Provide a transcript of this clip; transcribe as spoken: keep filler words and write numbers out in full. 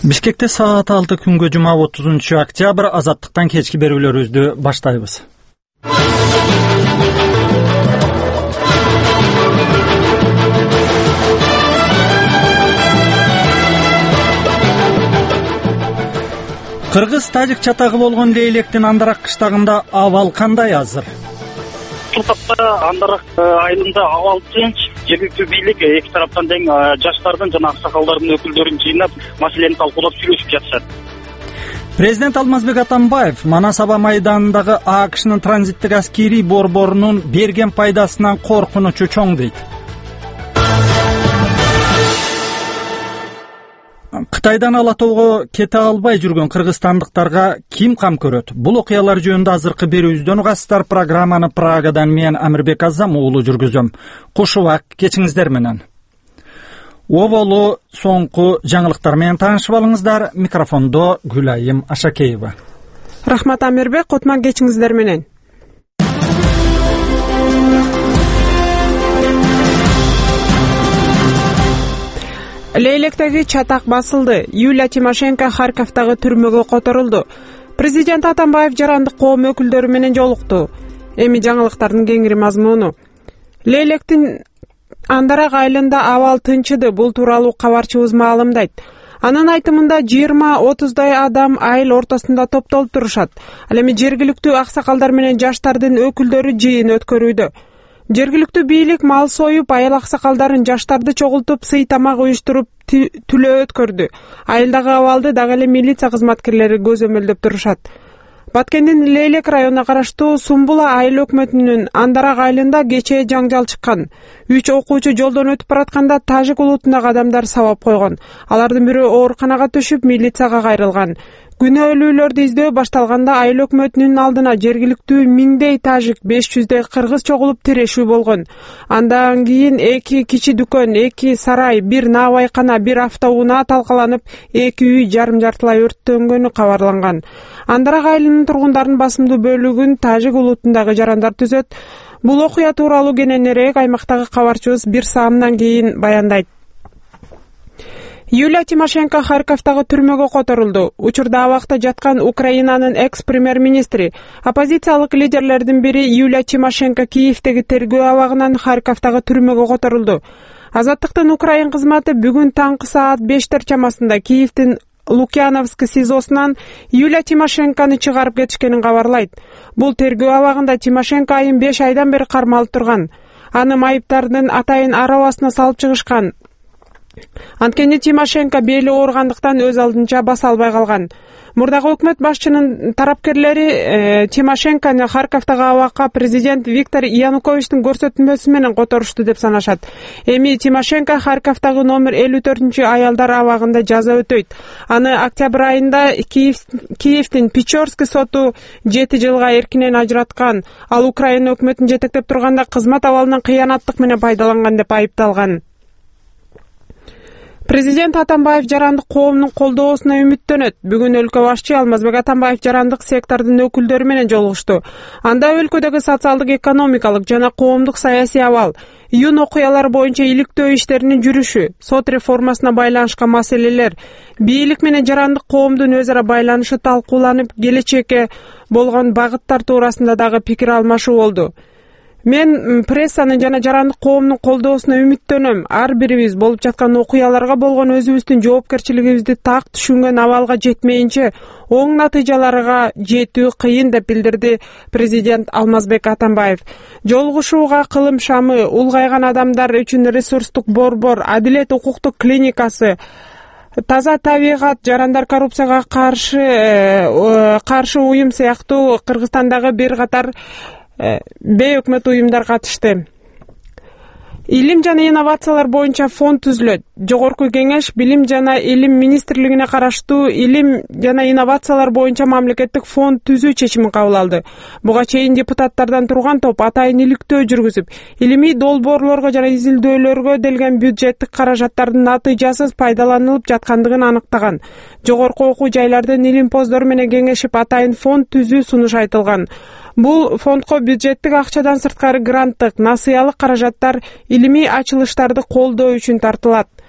Бишкекте саат алты күнгө жума отузунчу октябрь азаттыктан кечки берүүлөрүбүздү баштайбыз. Кыргыз-тажик чатагы болгон Лейлектин Андарак кыштагында абал кандай азыр? Тутакта Андарак айылында абал тынч. Жергиликтүү бийлик эки тараптан тең жаштардын жана аксакалдардын өкүлдөрүн жыйнап, маселени талкуулап сүйлөшүп жатышат. Президент Алмазбек Атамбаев Манас аба майданындагы АКШнын транзиттик аскерий борборунун берген пайдасынан коркунучу чоң дейт. Кытайдан Ала тоого кете албай жүргөн кыргызстандыктарга ким кам көрөт? Бул окуялар жөнүндө азыркы берүүбүздөн угасыздар. Программаны Прагадан мен Амирбек Азам уулу жүргүзөм. Кушубак кечиңиздер менен. Оболу соңку жаңылыктар менен таанышып алыңыздар. Микрофондо Гүлайым Ашакеева. Рахмат Амирбек, котман кечиңиздер менен. Лейлектеги чатак басылды. Юлия Тимошенко Харьковдагы түрмөгө которулду. Президент Атамбаев жарандык коом өкүлдөрү менен жолукту. Эми жаңылыктардын кеңири мазмуну. Лейлектин Андарак айылында абал тынчыды. Бул тууралуу кабарчыбыз маалымдайт. Анын айтымында жыйырма отуздай адам айыл ортосунда топтолуп турушат. Ал эми жергиликтүү аксакалдар менен жаштардын өкүлдөрү жыйын өткөрүүдө. Жергиликтүү бийлик мал союп, айыл аксакалдарын жаштарды чогултуп, сый тамак уюштуруп түлөө өткөрдү. Айылдагы абалды дагы эле милиция кызматкерлери көзөмөлдөп турушат. Баткендин Лейлек районуна караштуу Сумбула айыл өкмөтүнүн Андарак айылында кечээ жаңжал чыккан. Үч окуучу жолдон өтүп баратканда тажик улутундагы адамдар сабап койгон. Алардын бирөө ооруканага түшүп, милицияга кайрылган. Күнөөлүүлөрдү издөө башталганда айыл өкмөтүнүн алдына жергиликтүү миңдей тажик, беш жүздөй кыргыз чогулуп тирешүү болгон. Андан кийин эки кичи дүкөн, эки сарай, бир наабайкана, бир автоунаа талкаланып, эки үй жарым-жартылай өрттөнгөнү кабарланган. Андарак айылынын тургундарынын басымдуу бөлүгүн тажик улутундагы жарандар түзөт. Бул окуя тууралуу кененирээк аймактагы кабарчыбыз бир саамдан кийин баяндайт. Юлия Тимошенко Харьковдагы түрмөгө которулду. Учурда абакта жаткан Украинанын экс-премьер-министри, оппозициялык лидерлердин бири Юлия Тимошенко Киевдеги тергөө абагынан Харьковдагы түрмөгө которулду. Азаттыктын Украин кызматы бүгүн таңкы саат бештер чамасында Киевдин Лукьяновск СИЗОсунан Юлия Тимошенкону чыгарып кетишкенин кабарлайт. Бул тергөө абагында Тимошенко айын беш айдан бери кармалып турган. Аны майыптардын атайын арабасына салып чыгышкан. Анткени Тимошенко бели ооругандыктан өз алдынча баса албай калган. Мурдагы өкмөт башчынын тарапкерлери э, Тимошенкону Харьковдагы абакка президент Виктор Януковичтин көрсөтмөсү менен которушту деп санашат. Эми Тимошенко Харьковдагы номер элүү төртүнчү аялдар абагында жаза өтөйт. Аны октябрь айында Киев, Киевдин Печорский соту жети жылга эркинен ажыраткан. Ал Украина өкмөтүн жетектеп турганда кызмат абалынан кыянаттык менен пайдаланган деп айыпталган. Президент Атамбаев жарандык коомдун колдоосуна үмүттөнөт. Бүгүн өлкө башчы Алмазбек Атамбаев жарандык сектордун өкүлдөрү менен жолугушту. Анда өлкөдөгү социалдык, экономикалык жана коомдук саясий абал, июнь окуялары боюнча иликтөө иштеринин жүрүшү, сот реформасына байланышкан маселелер, бийлик менен жарандык коомдун өз ара байланышы талкууланып, келечекке болгон багыттар туурасында дагы пикир алмашуу болду. Мен прессанын жана жарандык коомдун колдоосуна үмүттөнөм. Ар бирибиз болуп жаткан окуяларга болгон өзүбүздүн жоопкерчилигибизди так түшүнгөн абалга жетмейинче оң натыйжаларга жетүү кыйын деп билдирди президент Алмазбек Атамбаев. Жолугушууга кылым шамы, улгайган адамдар үчүн ресурстук борбор, адилет укуктук клиникасы, таза табигат, жарандар коррупцияга каршы каршы уюм сыяктуу Кыргызстандагы бир катар бейөкмөт уюмдар катышты. Илим жана инновациялар боюнча фонд түзүлөт. Жогорку кеңеш Билим жана Илим министрлигине караштуу Илим жана инновациялар боюнча мамлекеттик фонд түзүү чечимин кабыл алды. Буга чейин депутаттардан турган топ атайын иликтөө жүргүзүп, илимий долбоорлорго жана изилдөөлөргө делген бюджеттик каражаттардын натыйжасыз пайдаланылып жаткандыгын аныктаган. Жогорку окуу жайлардын илимпоздору менен кеңешип атайын фонд түзүү сунуш айтылган. Бул фондко бюджеттик акчадан сырткары гранттык, насыялык каражаттар илимий ачылыштарды колдоо үчүн тартылат.